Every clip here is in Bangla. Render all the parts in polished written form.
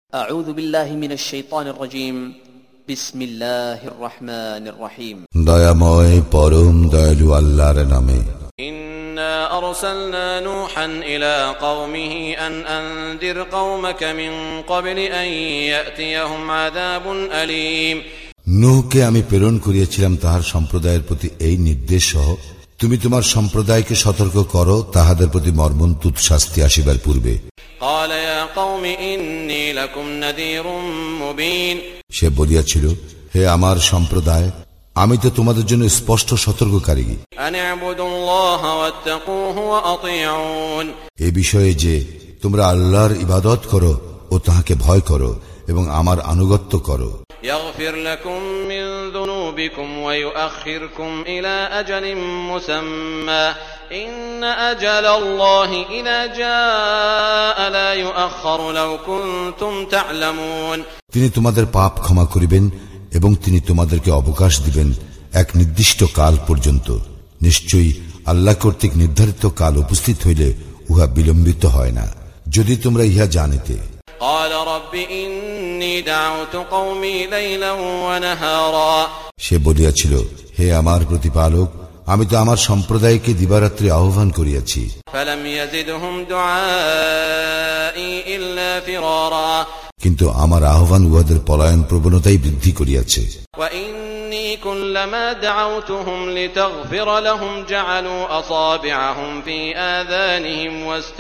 أعوذ بالله من الشيطان الرجيم بسم الله الرحمن الرحيم দয়াময় পরম দয়ালু আল্লাহর নামে إنا أرسلنا نوحا إلى قومه أن أنذر قومك من قبل أن يأتيهم عذاب أليم নূহকে আমি প্রেরণ করিয়াছিলাম তাহার সম্প্রদায়ের প্রতি এই নির্দেশ সহ, তুমি তোমার সম্প্রদায়কে সতর্ক করো তাহাদের প্রতি মর্মন্তুদ শাস্তি আসিবার পূর্বে। قال يا قوم إني لكم نذير مبين সে বলিয়াছিল, হে আমার সম্প্রদায়, আমি তো তোমাদের জন্য স্পষ্ট সতর্ককারী। أن اعبدوا الله واتقوه وأطيعون এই বিষয়ে যে তোমরা আল্লাহর ইবাদত করো ও তাহাকে ভয় করো এবং আমার আনুগত্য করো। يغفر لكم من ذنوبكم ويؤخركم إلى أجل مسمى إن أجل الله إذا جاء لا يؤخر لو كنتم تعلمون তিনি তোমাদের পাপ ক্ষমা করিবেন এবং তিনি তোমাদেরকে অবকাশ দিবেন এক নির্দিষ্ট কাল পর্যন্ত। নিশ্চয়ই আল্লাহ কর্তৃক নির্ধারিত কাল উপস্থিত হইলে উহা বিলম্বিত হয় না, যদি তোমরা ইহা জানিতে। قال رب إني دعوت قومي ليلا ونهارا সে বলিয়াছিল, হে আমার প্রতিপালক, আমি তো আমার সম্প্রদায়কে দিবারাত্রি আহ্বান করিয়াছি। فلم يزدهم دعائي إلا فرارا কিন্তু আমার আহ্বান উহাদের পলায়ন প্রবণতাই বৃদ্ধি করিয়াছে। وإني كلما دعوتهم لتغفر لهم جعلوا أصابعهم في آذانهم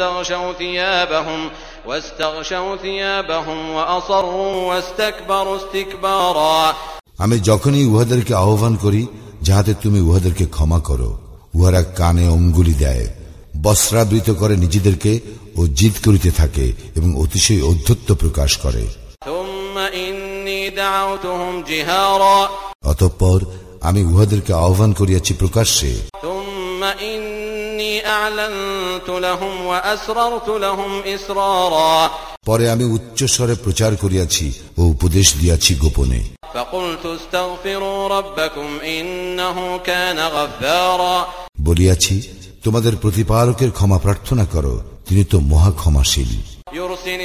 واستغشوا ثيابهم وأصروا واستكبروا استكبارا আমি যখনই উহাদেরকে আহ্বান করি যাহাতে তুমি উহাদেরকে ক্ষমা করো, উহারা কানে অঙ্গুলি দেয়, বস্ত্রাবৃত করে নিজেদেরকে ও জিদ করিতে থাকে এবং অতিশয় ঔদ্ধত্য প্রকাশ করে। ثم إني دعوتهم جهارا অতঃপর আমি উহাদেরকে আহ্বান করিয়াছি প্রকাশ্যে। ثم إني أعلنت لهم وأسررت لهم إسرارا পরে আমি উচ্চস্বরে প্রচার করিয়াছি ও উপদেশ দিয়াছি গোপনে। فقلت استغفروا ربكم إنه كان غفارا বলিয়াছি, তোমাদের প্রতিপালকের ক্ষমা প্রার্থনা করো, তিনি তো মহা ক্ষমাশীল। يرسل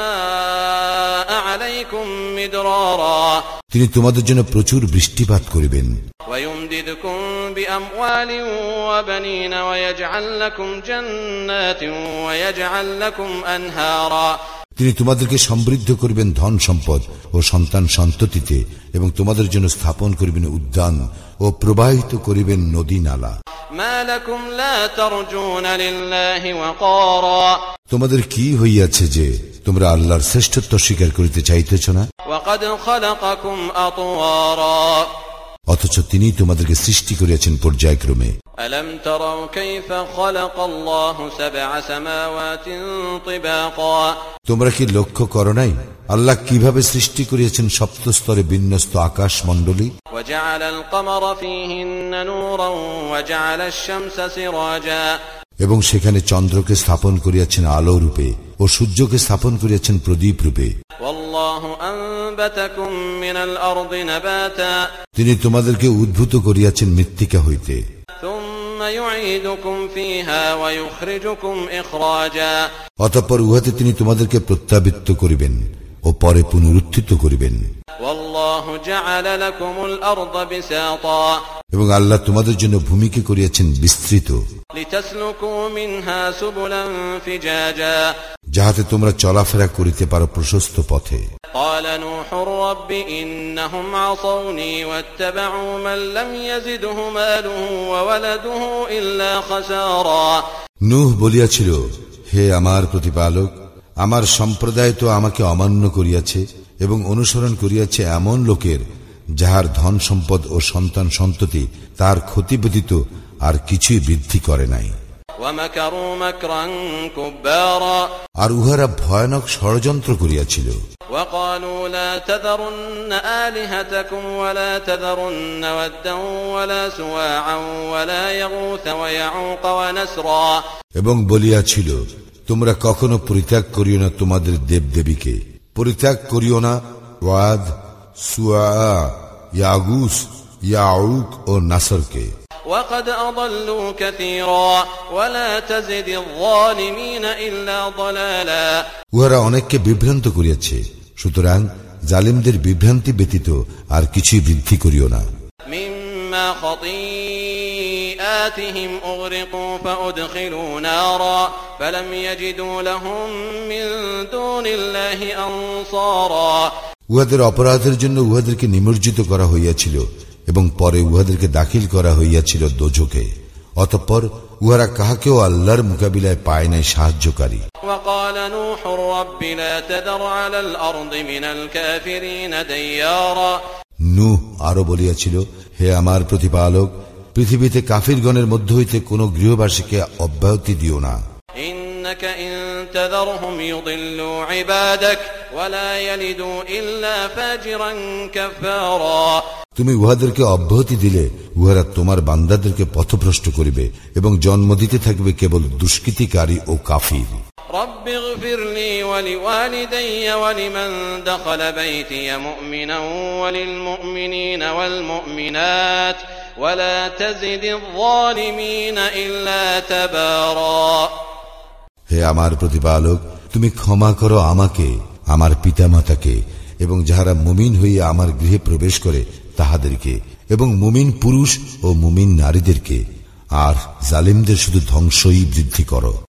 السماء عليكم مدرارا তিনি তোমাদের জন্য প্রচুর বৃষ্টিপাত করিবেন। ويمددكم بأموال وبنين ويجعل لكم جنات ويجعل لكم أنهارا তিনি তোমাদেরকে সমৃদ্ধ করিবেন ধন সম্পদ ও সন্তান সন্ততিতে এবং তোমাদের জন্য স্থাপন করিবেন উদ্যান ও প্রবাহিত করিবেন নদী নালা। ما لكم لا ترجون لله وقارا তোমাদের কি হইয়াছে যে তোমরা আল্লাহর শ্রেষ্ঠত্ব স্বীকার করিতে চাইতেছ না? وقد خلقكم أطوارا অথচ তিনি তোমাদেরকে সৃষ্টি করিয়াছেন পর্যায়ক্রমে। ألم تروا كيف خلق الله 7 سماوات طباقا তোমরা কি লক্ষ্য করো নাই আল্লাহ কিভাবে সৃষ্টি করিয়াছেন সপ্ত স্তরে বিন্যস্ত আকাশ মণ্ডলী? وجعل القمر فيهن نورا وجعل الشمس سراجا এবং সেখানে চন্দ্রকে স্থাপন করিয়াছেন আলো রূপে ও সূর্যকে স্থাপন করিয়াছেন প্রদীপ রূপে। والله أنبتكم من الأرض نباتا তিনি তোমাদেরকে উদ্ভূত করিয়াছেন মৃত্তিকা হইতে। ثم يعيدكم فيها ويخرجكم إخراجا অতঃপর উহাতে তিনি তোমাদেরকে প্রত্যাবৃত্ত করিবেন ও পরে পুনরুত্থিত করিবেন। والله جعل لكم الأرض بساطا এবং আল্লাহ তোমাদের জন্য ভূমিকে করিয়াছেন বিস্তৃত, لتسلكوا منها سبلا فجاجا যাহাতে তোমরা চলাফেরা করিতে পারো প্রশস্ত পথে। قال نوح رب إنهم عصوني واتبعوا من لم يزده ماله وولده إلا خسارا নূহ বলিয়াছিল, হে আমার প্রতিপালক, আমার সম্প্রদায় তো আমাকে অমান্য করিয়াছে এবং অনুসরণ করিয়াছে এমন লোকের যাহার ধন সম্পদ ও সন্তান সন্ততি তার ক্ষতি ব্যতীত আর কিছুই বৃদ্ধি করে নাই। ومكروا مكرا كبارا আর উহারা ভয়ানক ষড়যন্ত্র করিয়াছিল। وقالوا لا تذرن آلهتكم ولا تذرن ودا ولا سواعا ولا يغوث ويعوق ونسرا এবং বলিয়াছিল, তোমরা কখনো পরিত্যাগ করিও না তোমাদের দেবদেবীকে, পরিত্যাগ করিও না ওয়াদ, সুয়া, ইয়াগুস, ইয়াউক ও নাসরকে। وقد أضلوا كثيرا ولا تزد الظالمين إلا ضلالا উহারা অনেককে বিভ্রান্ত করিয়াছে, সুতরাং জালিমদের বিভ্রান্তি ব্যতীত আর কিছুই বৃদ্ধি করিও না। মিম্মা খাতিআতিহিম উগরিকু ফাউদখিলু নারা ফালাম ইয়াজিদু লাহুম মিন দুনিল্লাহি আনসারা। উহাদের অপরাধের জন্য উহাদেরকে নিমজ্জিত করা হইয়াছিল এবং পরে উহাদেরকে দাখিল করা হইয়াছিল দোজখে। অতঃপর উহারা কাহাকেও আল্লাহর মোকাবিলায় পায় নাই সাহায্যকারী। وقال نوح رب لا تذر على الأرض من الكافرين ديارا। নূহ আরো বলিয়াছিল, হে আমার প্রতিপালক, পৃথিবীতে কাফিরগণের মধ্য হইতে কোন গৃহবাসীকে অব্যাহতি দিও না। إنك إن تذرهم يضلوا عبادك ولا يلدوا إلا فاجرا كفارا। তুমি উহাদেরকে অব্যাহতি দিলে উহারা তোমার বান্দাদেরকে পথভ্রষ্ট করিবে এবং জন্ম দিতে থাকবে কেবল দুষ্কৃতিকারী ও কাফির। رب اغفر لي ولوالدي ولمن دخل بيتي مؤمنا وللمؤمنين والمؤمنات ولا تزد الظالمين إلا تبارا। হে আমার প্রতিপালক, তুমি ক্ষমা করো আমাকে, আমার পিতামাতাকে এবং যাহারা মুমিন হইয়া আমার গৃহে প্রবেশ করে তাহাদেরকে, এবং মুমিন পুরুষ ও মুমিন নারীদেরকে, আর জালিমদের শুধু ধ্বংসই বৃদ্ধি করো।